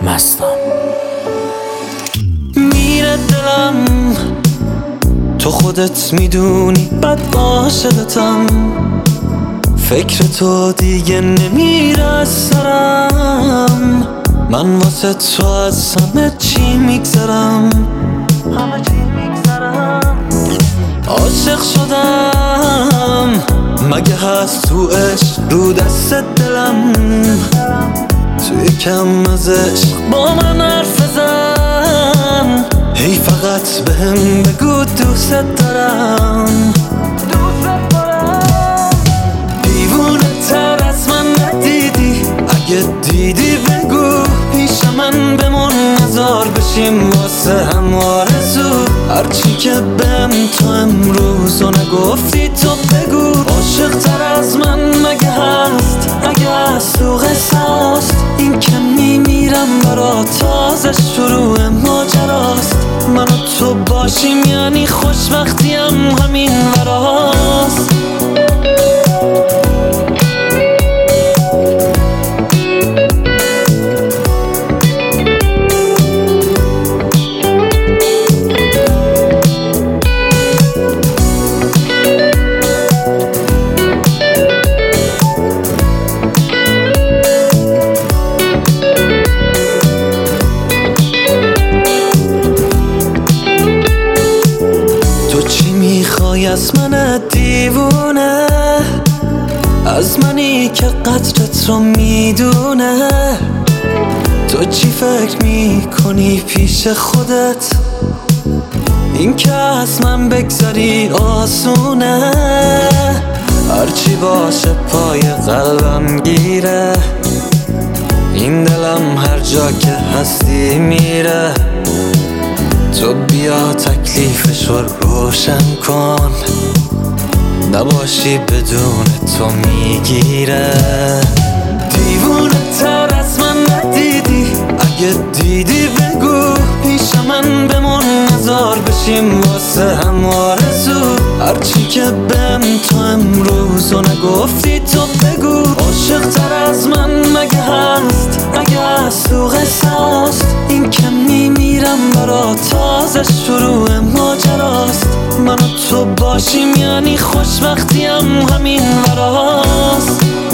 مستم. میره دلم تو خودت میدونی بد عاشقتم، فکر تو دیگه نمیره از سرم، من واسه تو از همه چی میگذرم، عاشق شدم مگه هست تو عشق رو دست دلم، توی کم از عشق با من حرف بزن، هی فقط بهم بگو دوست دارم، دیوونه تر از من ندیدی، اگه دیدی بگو پیش من بمون، نزار بشیم واسه هم آرزو، هرچی که بهم تو امروز و نگفتی تو بگو، عاشق تر از من مگه هست، اگه هست تو قصاست، این که میمیرم برا تازه شروع ماجراست، من و تو باشیم یعنی خوشبختیم همین وراست. از من دیوونه، از منی که قدرت رو میدونه، تو چی فکر میکنی پیش خودت، این که از من بگذاری آسونه، هرچی باشه پای قلبم گیره، این دلم هر جا که هستی میره، تو بیا تکلیفش رو روشن کن، نباشی بدون تو میگیره، دیوونه تر از من ندیدی، اگه دیدی بگو پیش من بمون، نزار بشیم واسه هم آرزو، هرچی که بهم تو امروز و نگفتی تو بگو، عاشق تر از من مگه هست، اگه هست تو قصاست، این که میمیرم برا تازه شروع ماجراست، من و تو باشیم یعنی خوشبختیم همین وراست.